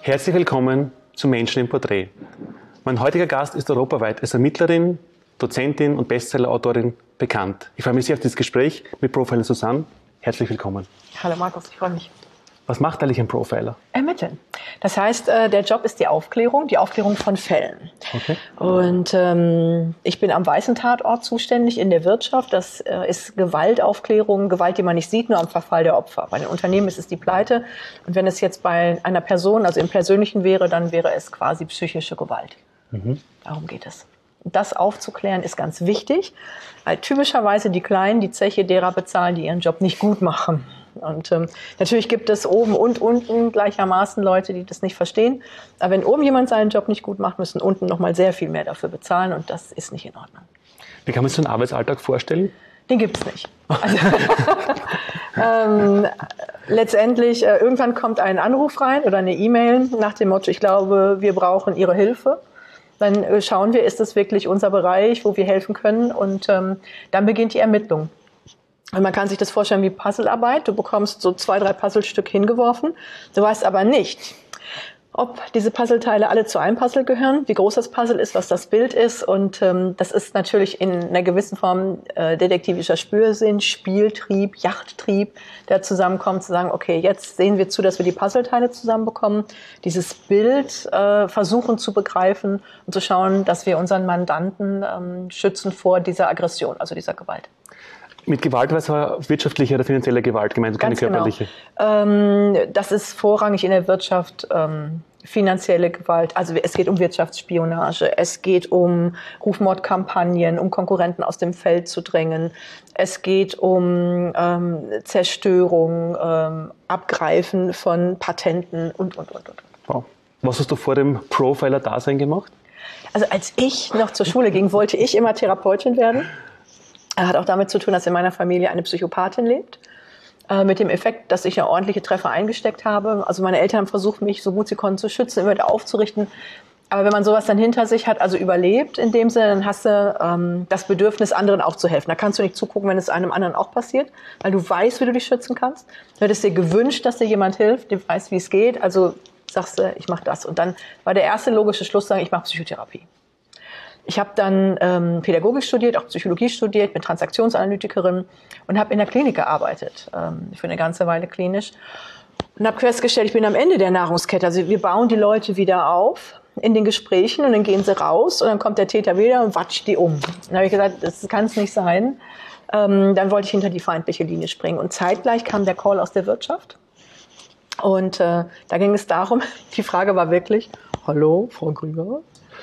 Herzlich willkommen zu Menschen im Porträt. Mein heutiger Gast ist europaweit als Ermittlerin, Dozentin und Bestseller-Autorin bekannt. Ich freue mich sehr auf dieses Gespräch mit Profiler Susanne. Herzlich willkommen. Hallo Markus, ich freue mich. Was macht eigentlich ein Profiler? Ermitteln. Das heißt, der Job ist die Aufklärung von Fällen. Okay. Und ich bin am weißen Tatort zuständig in der Wirtschaft. Das ist Gewaltaufklärung, Gewalt, die man nicht sieht, nur am Verfall der Opfer. Bei den Unternehmen ist es die Pleite. Und wenn es jetzt bei einer Person, also im Persönlichen wäre, dann wäre es quasi psychische Gewalt. Darum geht es. Und das aufzuklären ist ganz wichtig, weil typischerweise die Kleinen die Zeche derer bezahlen, die ihren Job nicht gut machen. Und natürlich gibt es oben und unten gleichermaßen Leute, die das nicht verstehen. Aber wenn oben jemand seinen Job nicht gut macht, müssen unten noch mal sehr viel mehr dafür bezahlen. Und das ist nicht in Ordnung. Wie kann man sich so einen Arbeitsalltag vorstellen? Den gibt es nicht. Also, letztendlich, irgendwann kommt ein Anruf rein oder eine E-Mail nach dem Motto, ich glaube, wir brauchen Ihre Hilfe. Dann schauen wir, ist das wirklich unser Bereich, wo wir helfen können? Und dann beginnt die Ermittlung. Und man kann sich das vorstellen wie Puzzlearbeit. Du bekommst so 2, 3 Puzzlestück hingeworfen. Du weißt aber nicht, ob diese Puzzleteile alle zu einem Puzzle gehören, wie groß das Puzzle ist, was das Bild ist. Und das ist natürlich in einer gewissen Form detektivischer Spürsinn, Spieltrieb, Yachttrieb, der zusammenkommt, zu sagen, okay, jetzt sehen wir zu, dass wir die Puzzleteile zusammenbekommen, dieses Bild versuchen zu begreifen und zu schauen, dass wir unseren Mandanten schützen vor dieser Aggression, also dieser Gewalt. Mit Gewalt war es wirtschaftliche oder finanzielle Gewalt gemeint, keine körperliche? Genau. Das ist vorrangig in der Wirtschaft finanzielle Gewalt. Also es geht um Wirtschaftsspionage, es geht um Rufmordkampagnen, um Konkurrenten aus dem Feld zu drängen. Es geht um Zerstörung, Abgreifen von Patenten und. Wow. Was hast du vor dem Profiler-Dasein gemacht? Also als ich noch zur Schule ging, wollte ich immer Therapeutin werden. Hat auch damit zu tun, dass in meiner Familie eine Psychopathin lebt. Mit dem Effekt, dass ich ja ordentliche Treffer eingesteckt habe. Also meine Eltern haben versucht, mich so gut sie konnten zu schützen, immer wieder aufzurichten. Aber wenn man sowas dann hinter sich hat, also überlebt in dem Sinne, dann hast du das Bedürfnis, anderen auch zu helfen. Da kannst du nicht zugucken, wenn es einem anderen auch passiert, weil du weißt, wie du dich schützen kannst. Du hättest dir gewünscht, dass dir jemand hilft, der weiß, wie es geht. Also sagst du, ich mache das. Und dann war der erste logische Schluss, sagen, ich mache Psychotherapie. Ich habe dann Pädagogik studiert, auch Psychologie studiert, bin Transaktionsanalytikerin und habe in der Klinik gearbeitet, für eine ganze Weile klinisch. Und habe festgestellt, ich bin am Ende der Nahrungskette. Also wir bauen die Leute wieder auf in den Gesprächen und dann gehen sie raus und dann kommt der Täter wieder und watscht die um. Dann habe ich gesagt, das kann es nicht sein. Dann wollte ich hinter die feindliche Linie springen. Und zeitgleich kam der Call aus der Wirtschaft. Und da ging es darum, die Frage war wirklich, hallo, Frau Grüger,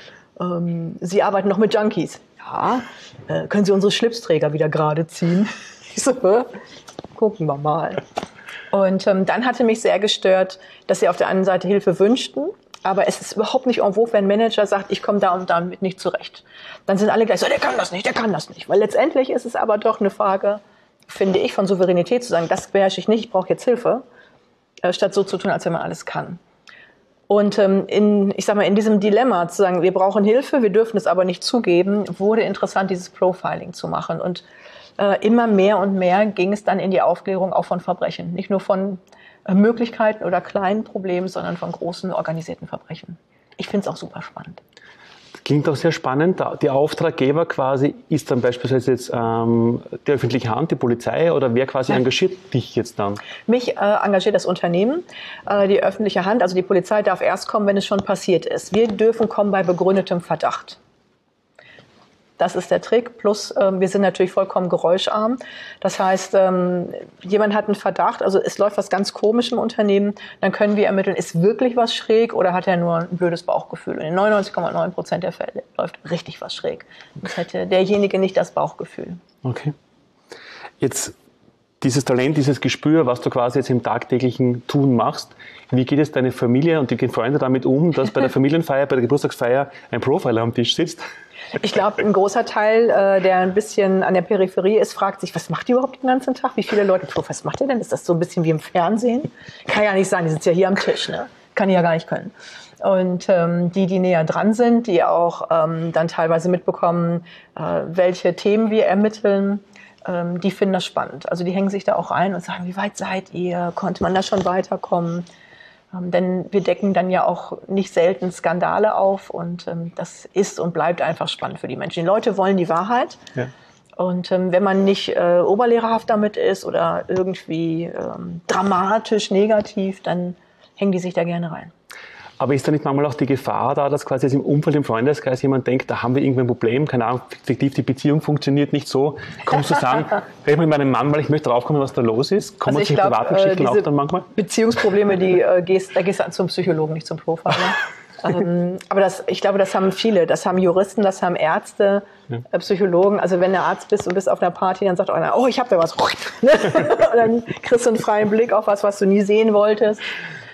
Sie arbeiten noch mit Junkies. Ja, können Sie unsere Schlipsträger wieder gerade ziehen? Ich so, gucken wir mal. Und dann hatte mich sehr gestört, dass sie auf der einen Seite Hilfe wünschten, aber es ist überhaupt nicht en vogue, wenn ein Manager sagt, ich komme da und damit nicht zurecht. Dann sind alle gleich so, der kann das nicht. Weil letztendlich ist es aber doch eine Frage, finde ich, von Souveränität zu sagen, das beherrsche ich nicht, ich brauche jetzt Hilfe, statt so zu tun, als wenn man alles kann. Und in diesem Dilemma zu sagen, wir brauchen Hilfe, wir dürfen es aber nicht zugeben, wurde interessant, dieses Profiling zu machen. Und immer mehr und mehr ging es dann in die Aufklärung auch von Verbrechen. Nicht nur von Möglichkeiten oder kleinen Problemen, sondern von großen organisierten Verbrechen. Ich finde es auch super spannend. Klingt auch sehr spannend. Der Auftraggeber quasi ist dann beispielsweise jetzt die öffentliche Hand, die Polizei, oder wer quasi engagiert dich jetzt dann? Mich engagiert das Unternehmen, die öffentliche Hand, also die Polizei darf erst kommen, wenn es schon passiert ist. Wir dürfen kommen bei begründetem Verdacht. Das ist der Trick. Plus, wir sind natürlich vollkommen geräuscharm. Das heißt, jemand hat einen Verdacht, also es läuft was ganz komisch im Unternehmen, dann können wir ermitteln, ist wirklich was schräg oder hat er nur ein blödes Bauchgefühl? Und in 99,9% der Fälle läuft richtig was schräg. Das hätte derjenige nicht das Bauchgefühl. Okay. Jetzt dieses Talent, dieses Gespür, was du quasi jetzt im tagtäglichen Tun machst, wie geht es deine Familie und die Freunde damit um, dass bei der Familienfeier, bei der Geburtstagsfeier ein Profiler am Tisch sitzt? Ich glaube, ein großer Teil, der ein bisschen an der Peripherie ist, fragt sich, was macht die überhaupt den ganzen Tag? Wie viele Leute, was macht ihr denn? Ist das so ein bisschen wie im Fernsehen? Kann ja nicht sein, die sitzt ja hier am Tisch, ne? Kann die ja gar nicht können. Und die näher dran sind, die auch dann teilweise mitbekommen, welche Themen wir ermitteln, die finden das spannend. Also die hängen sich da auch rein und sagen, wie weit seid ihr? Konnte man da schon weiterkommen? Denn wir decken dann ja auch nicht selten Skandale auf und das ist und bleibt einfach spannend für die Menschen. Die Leute wollen die Wahrheit. Ja. Und wenn man nicht oberlehrerhaft damit ist oder irgendwie dramatisch negativ, dann hängen die sich da gerne rein. Aber ist da nicht manchmal auch die Gefahr da, dass quasi jetzt im Umfeld, im Freundeskreis jemand denkt, da haben wir irgendwie ein Problem, keine Ahnung, fiktiv, die Beziehung funktioniert nicht so. Kommst du sagen, red mit meinem Mann, weil ich möchte draufkommen, was da los ist? Kommen sich privaten Geschichten auch dann manchmal? Beziehungsprobleme, da gehst du zum Psychologen, nicht zum Profiler. Aber ich glaube, das haben viele. Das haben Juristen, das haben Ärzte, Psychologen. Also wenn du Arzt bist und bist auf einer Party, dann sagt einer, oh, ich hab da was. Und dann kriegst du einen freien Blick auf was du nie sehen wolltest.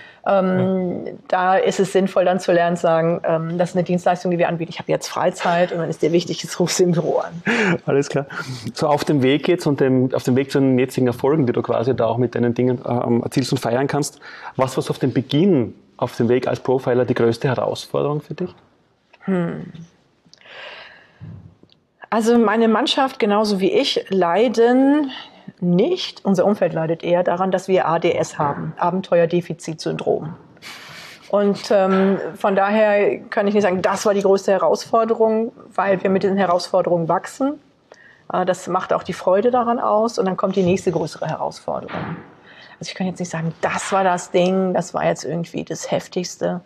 Da ist es sinnvoll, dann zu lernen, zu sagen, das ist eine Dienstleistung, die wir anbieten. Ich habe jetzt Freizeit und dann ist dir wichtig, jetzt rufst du im Büro an. Alles klar. So auf dem Weg jetzt und auf dem Weg zu den jetzigen Erfolgen, die du quasi da auch mit deinen Dingen erzielst und feiern kannst, was war auf dem Beginn, auf dem Weg als Profiler die größte Herausforderung für dich? Also meine Mannschaft, genauso wie ich, leiden nicht. Unser Umfeld leidet eher daran, dass wir ADS haben, Abenteuerdefizitsyndrom. Und von daher kann ich nicht sagen, das war die größte Herausforderung, weil wir mit diesen Herausforderungen wachsen. Das macht auch die Freude daran aus und dann kommt die nächste größere Herausforderung. Also ich kann jetzt nicht sagen, das war das Ding, das war jetzt irgendwie das Heftigste.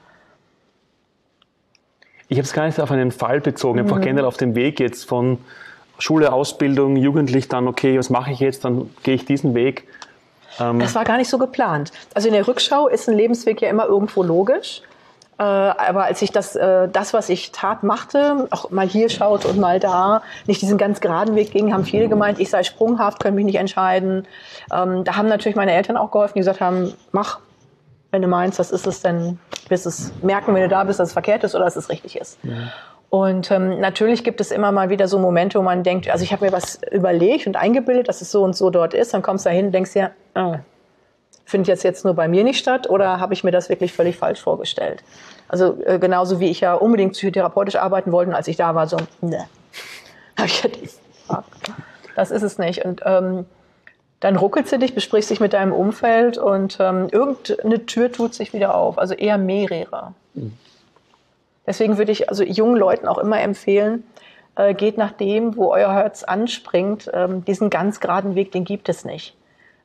Ich habe es gar nicht auf einen Fall bezogen, einfach generell auf den Weg jetzt von Schule, Ausbildung, jugendlich dann, okay, was mache ich jetzt, dann gehe ich diesen Weg. Das war gar nicht so geplant. Also in der Rückschau ist ein Lebensweg ja immer irgendwo logisch. Aber als ich das, was ich tat, machte, auch mal hier schaut und mal da, nicht diesen ganz geraden Weg ging, haben viele gemeint, ich sei sprunghaft, können mich nicht entscheiden. Da haben natürlich meine Eltern auch geholfen, die gesagt haben, mach, wenn du meinst, das ist es, dann wirst es merken, wenn du da bist, dass es verkehrt ist oder dass es richtig ist. Ja. Und natürlich gibt es immer mal wieder so Momente, wo man denkt, also ich habe mir was überlegt und eingebildet, dass es so und so dort ist. Dann kommst du da hin und denkst dir, findet jetzt nur bei mir nicht statt oder habe ich mir das wirklich völlig falsch vorgestellt? Also genauso wie ich ja unbedingt psychotherapeutisch arbeiten wollte, und als ich da war, so, ne, habe ich gesagt, das ist es nicht. Und dann ruckelst du dich, besprichst dich mit deinem Umfeld und irgendeine Tür tut sich wieder auf, also eher mehrere. Deswegen würde ich also jungen Leuten auch immer empfehlen, geht nach dem, wo euer Herz anspringt. Diesen ganz geraden Weg, den gibt es nicht.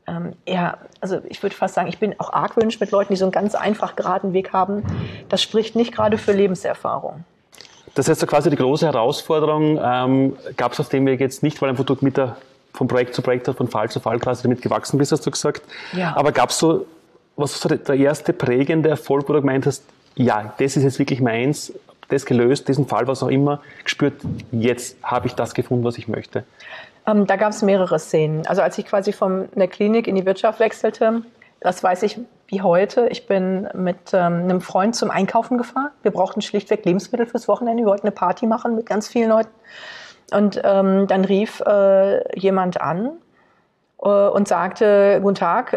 Also ich würde fast sagen, ich bin auch argwöhnisch mit Leuten, die so einen ganz einfach geraden Weg haben. Das spricht nicht gerade für Lebenserfahrung. Das heißt, so quasi die große Herausforderung gab es auf dem Weg jetzt nicht, weil einfach du von Projekt zu Projekt, von Fall zu Fall quasi damit gewachsen bist, hast du gesagt. Ja. Aber gab es so, was ist so der erste prägende Erfolg, wo du gemeint hast, ja, das ist jetzt wirklich meins, das gelöst, diesen Fall, was auch immer, gespürt, jetzt habe ich das gefunden, was ich möchte? Da gab es mehrere Szenen. Also als ich quasi von der Klinik in die Wirtschaft wechselte, das weiß ich wie heute, ich bin mit einem Freund zum Einkaufen gefahren. Wir brauchten schlichtweg Lebensmittel fürs Wochenende, wir wollten eine Party machen mit ganz vielen Leuten. Und dann rief jemand an und sagte, guten Tag,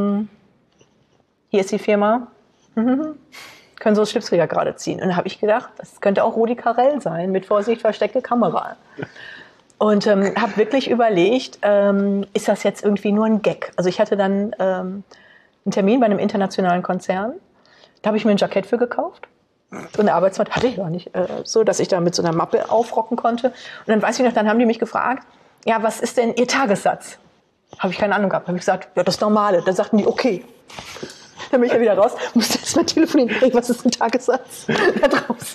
hier ist die Firma, können so Schlipsträger gerade ziehen. Und dann habe ich gedacht, das könnte auch Rudi Carrell sein, mit Vorsicht, versteckte Kamera. Und habe wirklich überlegt, ist das jetzt irgendwie nur ein Gag? Also ich hatte dann einen Termin bei einem internationalen Konzern. Da habe ich mir ein Jackett für gekauft. So eine Arbeitsmatte hatte ich gar nicht, so dass ich da mit so einer Mappe aufrocken konnte. Und dann weiß ich noch, dann haben die mich gefragt, ja, was ist denn Ihr Tagessatz? Habe ich keine Ahnung gehabt. Habe ich gesagt, ja, das Normale. Dann sagten die, okay. Dann bin ich ja wieder raus, musste erst mal telefonieren, was ist ein Tagessatz da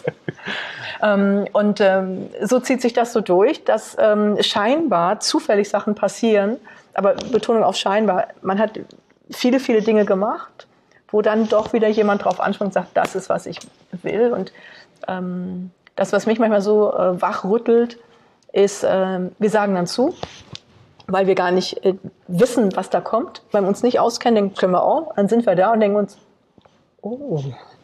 draußen? So zieht sich das so durch, dass scheinbar zufällig Sachen passieren, aber Betonung auf scheinbar, man hat viele, viele Dinge gemacht, wo dann doch wieder jemand drauf anspringt und sagt, das ist, was ich will. Und das, was mich manchmal so wachrüttelt, ist, wir sagen dann zu, weil wir gar nicht wissen, was da kommt, weil wir uns nicht auskennen, denken, können wir auch, dann sind wir da und denken uns, oh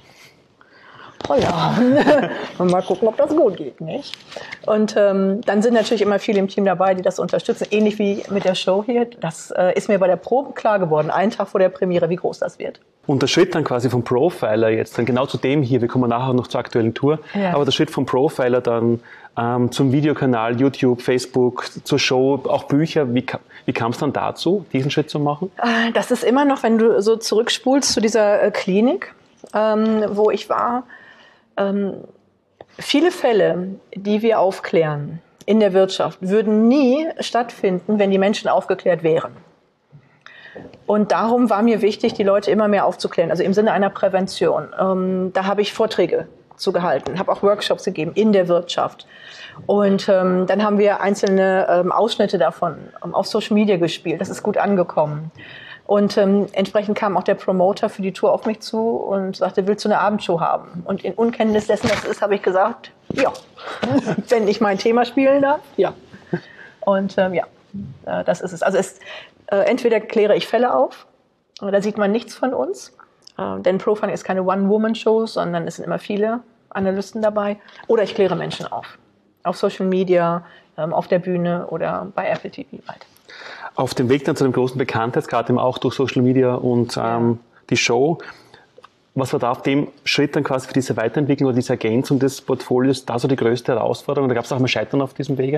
ja, mal gucken, ob das gut geht, nicht? Und dann sind natürlich immer viele im Team dabei, die das unterstützen, ähnlich wie mit der Show hier. Das ist mir bei der Probe klar geworden, einen Tag vor der Premiere, wie groß das wird. Und der Schritt dann quasi vom Profiler jetzt, dann genau zu dem hier, wir kommen nachher noch zur aktuellen Tour, ja. Aber der Schritt vom Profiler dann zum Videokanal, YouTube, Facebook, zur Show, auch Bücher, wie kam es dann dazu, diesen Schritt zu machen? Das ist immer noch, wenn du so zurückspulst zu dieser Klinik, wo ich war, viele Fälle, die wir aufklären in der Wirtschaft, würden nie stattfinden, wenn die Menschen aufgeklärt wären. Und darum war mir wichtig, die Leute immer mehr aufzuklären, also im Sinne einer Prävention. Da habe ich Vorträge zugehalten, habe auch Workshops gegeben in der Wirtschaft. Und dann haben wir einzelne Ausschnitte davon auf Social Media gespielt. Das ist gut angekommen. Und entsprechend kam auch der Promoter für die Tour auf mich zu und sagte, willst du eine Abendshow haben? Und in Unkenntnis dessen, was es ist, habe ich gesagt, ja, wenn ich mein Thema spielen darf, ja. Und das ist es. Also entweder kläre ich Fälle auf, da sieht man nichts von uns, denn Profiling ist keine One-Woman-Show, sondern es sind immer viele Analysten dabei, oder ich kläre Menschen auf Social Media, auf der Bühne oder bei Apple TV halt. Auf dem Weg dann zu dem großen Bekanntheitsgrad, eben auch durch Social Media und die Show, was war da auf dem Schritt dann quasi für diese Weiterentwicklung oder diese Ergänzung des Portfolios da so die größte Herausforderung? Da gab es auch mal Scheitern auf diesem Wege?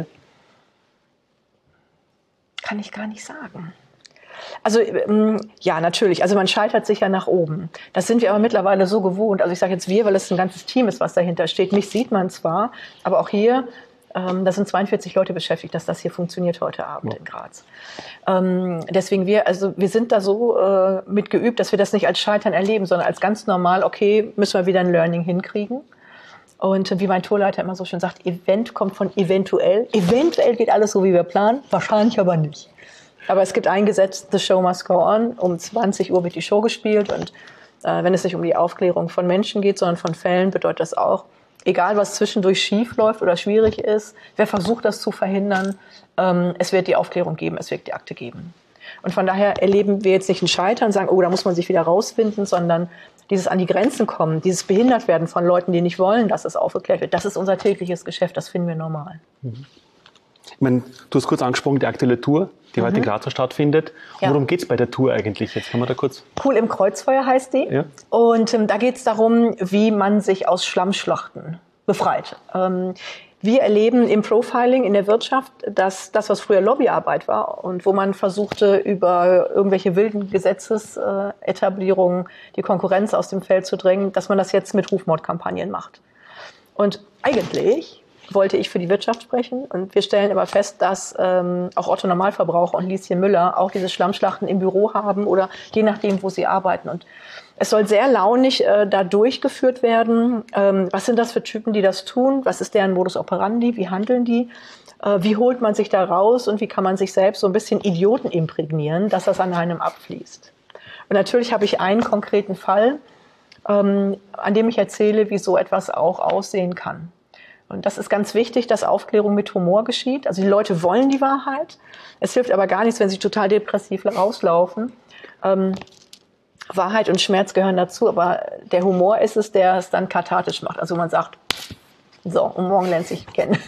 Kann ich gar nicht sagen. Also ja, natürlich. Also man scheitert sicher nach oben. Das sind wir aber mittlerweile so gewohnt. Also ich sage jetzt wir, weil es ein ganzes Team ist, was dahinter steht. Mich sieht man zwar, aber auch hier, da sind 42 Leute beschäftigt, dass das hier funktioniert heute Abend in Graz. Deswegen wir sind da so mit geübt, dass wir das nicht als Scheitern erleben, sondern als ganz normal, okay, müssen wir wieder ein Learning hinkriegen. Und wie mein Tourleiter immer so schön sagt, Event kommt von eventuell. Eventuell geht alles so, wie wir planen, wahrscheinlich aber nicht. Aber es gibt ein Gesetz, the show must go on. Um 20 Uhr wird die Show gespielt. Und wenn es nicht um die Aufklärung von Menschen geht, sondern von Fällen, bedeutet das auch, egal was zwischendurch schief läuft oder schwierig ist, wer versucht das zu verhindern, es wird die Aufklärung geben, es wird die Akte geben. Und von daher erleben wir jetzt nicht ein Scheitern, sagen, oh, da muss man sich wieder rausfinden, sondern dieses an die Grenzen kommen, dieses Behindertwerden von Leuten, die nicht wollen, dass es aufgeklärt wird, das ist unser tägliches Geschäft, das finden wir normal. Ich meine, du hast kurz angesprochen, die aktuelle Tour, die heute in Graz stattfindet. Ja. Worum geht es bei der Tour eigentlich? Jetzt kann man da kurz... Cool im Kreuzfeuer heißt die. Ja. Und da geht es darum, wie man sich aus Schlammschlachten befreit. Wir erleben im Profiling in der Wirtschaft, dass das, was früher Lobbyarbeit war und wo man versuchte, über irgendwelche wilden Gesetzesetablierungen die Konkurrenz aus dem Feld zu drängen, dass man das jetzt mit Rufmordkampagnen macht. Und eigentlich wollte ich für die Wirtschaft sprechen und wir stellen aber fest, dass auch Otto Normalverbraucher und Lieschen Müller auch diese Schlammschlachten im Büro haben oder je nachdem, wo sie arbeiten. Und es soll sehr launig da durchgeführt werden. Was sind das für Typen, die das tun? Was ist deren Modus operandi? Wie handeln die? Wie holt man sich da raus? Und wie kann man sich selbst so ein bisschen Idioten imprägnieren, dass das an einem abfließt? Und natürlich habe ich einen konkreten Fall, an dem ich erzähle, wie so etwas auch aussehen kann. Und das ist ganz wichtig, dass Aufklärung mit Humor geschieht. Also die Leute wollen die Wahrheit. Es hilft aber gar nichts, wenn sie total depressiv rauslaufen. Wahrheit und Schmerz gehören dazu, aber der Humor ist es, der es dann kathartisch macht. Also man sagt, so, und morgen lernt sich kennen.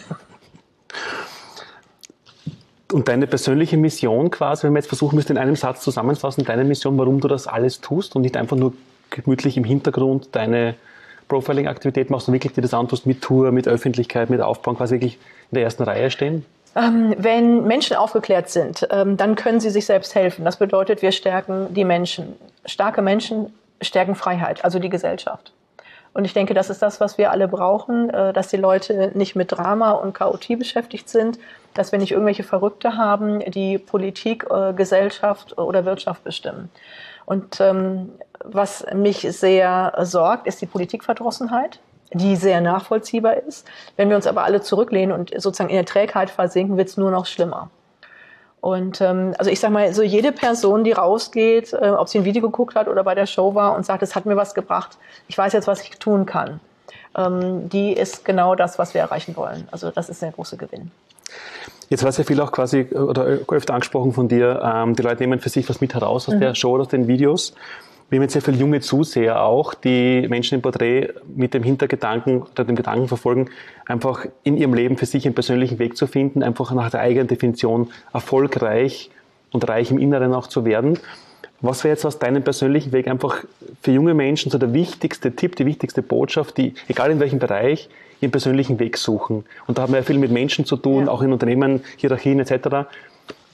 Und deine persönliche Mission quasi, wenn man jetzt versuchen müsste, in einem Satz zusammenfassen, deine Mission, warum du das alles tust und nicht einfach nur gemütlich im Hintergrund deine Profiling-Aktivität machst und wirklich dir das antust mit Tour, mit Öffentlichkeit, mit Aufbau, quasi wirklich in der ersten Reihe stehen? Wenn Menschen aufgeklärt sind, dann können sie sich selbst helfen. Das bedeutet, wir stärken die Menschen. Starke Menschen stärken Freiheit, also die Gesellschaft. Und ich denke, das ist das, was wir alle brauchen, dass die Leute nicht mit Drama und Chaotie beschäftigt sind, dass wir nicht irgendwelche Verrückte haben, die Politik, Gesellschaft oder Wirtschaft bestimmen. Und was mich sehr sorgt, ist die Politikverdrossenheit, die sehr nachvollziehbar ist. Wenn wir uns aber alle zurücklehnen und sozusagen in der Trägheit versinken, wird es nur noch schlimmer. Und also ich sage mal, so jede Person, die rausgeht, ob sie ein Video geguckt hat oder bei der Show war und sagt, es hat mir was gebracht, ich weiß jetzt, was ich tun kann, die ist genau das, was wir erreichen wollen. Also das ist der große Gewinn. Jetzt war es ja viel auch quasi, oder öfter angesprochen von dir, die Leute nehmen für sich was mit heraus aus der Show, aus den Videos. Wir haben jetzt sehr viele junge Zuseher auch, die Menschen im Porträt mit dem Hintergedanken oder dem Gedanken verfolgen, einfach in ihrem Leben für sich einen persönlichen Weg zu finden, einfach nach der eigenen Definition erfolgreich und reich im Inneren auch zu werden. Was wäre jetzt aus deinem persönlichen Weg einfach für junge Menschen so der wichtigste Tipp, die wichtigste Botschaft, die, egal in welchem Bereich, ihren persönlichen Weg suchen? Und da haben wir ja viel mit Menschen zu tun, auch in Unternehmen, Hierarchien etc.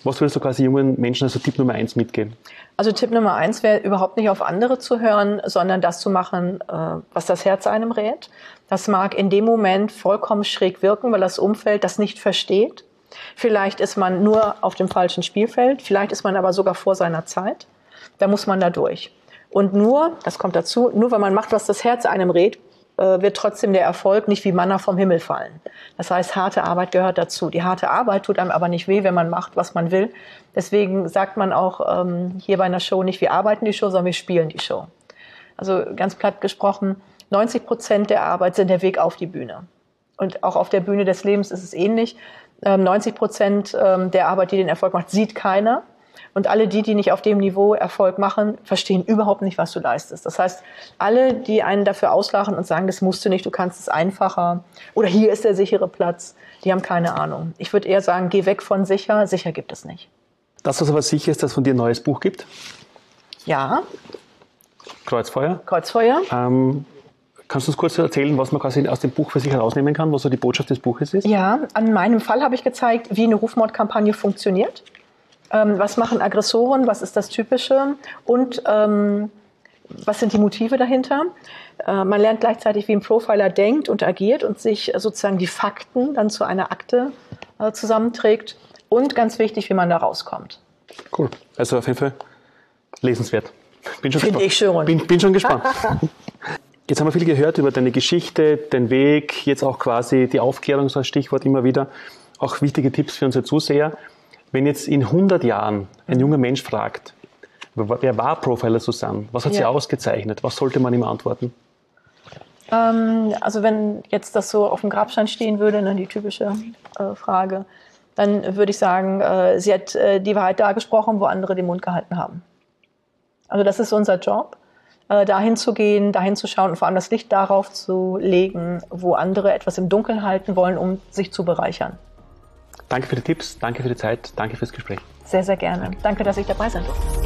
Was würdest du quasi jungen Menschen also Tipp Nummer 1 mitgeben? Also Tipp Nummer 1 wäre, überhaupt nicht auf andere zu hören, sondern das zu machen, was das Herz einem rät. Das mag in dem Moment vollkommen schräg wirken, weil das Umfeld das nicht versteht. Vielleicht ist man nur auf dem falschen Spielfeld, vielleicht ist man aber sogar vor seiner Zeit. Da muss man da durch. Und nur, das kommt dazu, nur wenn man macht, was das Herz einem rät, wird trotzdem der Erfolg nicht wie Manna vom Himmel fallen. Das heißt, harte Arbeit gehört dazu. Die harte Arbeit tut einem aber nicht weh, wenn man macht, was man will. Deswegen sagt man auch hier bei einer Show nicht, wir arbeiten die Show, sondern wir spielen die Show. Also ganz platt gesprochen, 90% der Arbeit sind der Weg auf die Bühne. Und auch auf der Bühne des Lebens ist es ähnlich. 90% der Arbeit, die den Erfolg macht, sieht keiner. Und alle die nicht auf dem Niveau Erfolg machen, verstehen überhaupt nicht, was du leistest. Das heißt, alle, die einen dafür auslachen und sagen, das musst du nicht, du kannst es einfacher oder hier ist der sichere Platz, die haben keine Ahnung. Ich würde eher sagen, geh weg von sicher, sicher gibt es nicht. Das, was aber sicher ist, dass es von dir ein neues Buch gibt? Ja. Kreuzfeuer? Kreuzfeuer. Kannst du uns kurz erzählen, was man quasi aus dem Buch für sich herausnehmen kann, was so die Botschaft des Buches ist? Ja, an meinem Fall habe ich gezeigt, wie eine Rufmordkampagne funktioniert. Was machen Aggressoren, was ist das Typische und was sind die Motive dahinter. Man lernt gleichzeitig, wie ein Profiler denkt und agiert und sich sozusagen die Fakten dann zu einer Akte zusammenträgt und ganz wichtig, wie man da rauskommt. Cool, also auf jeden Fall lesenswert. Bin schon Finde ich schon. Bin schon gespannt. Jetzt haben wir viel gehört über deine Geschichte, den Weg, jetzt auch quasi die Aufklärung, so als Stichwort immer wieder. Auch wichtige Tipps für unsere Zuseher. Wenn jetzt in 100 Jahren ein junger Mensch fragt, wer war Profiler Susanne? Was hat sie ausgezeichnet? Was sollte man ihm antworten? Also wenn jetzt das so auf dem Grabstein stehen würde, ne, die typische Frage, dann würde ich sagen, sie hat die Wahrheit dargesprochen, wo andere den Mund gehalten haben. Also das ist unser Job, dahin zu gehen, dahin zu schauen und vor allem das Licht darauf zu legen, wo andere etwas im Dunkeln halten wollen, um sich zu bereichern. Danke für die Tipps, danke für die Zeit, danke fürs Gespräch. Sehr, sehr gerne. Danke, dass ich dabei sein durfte.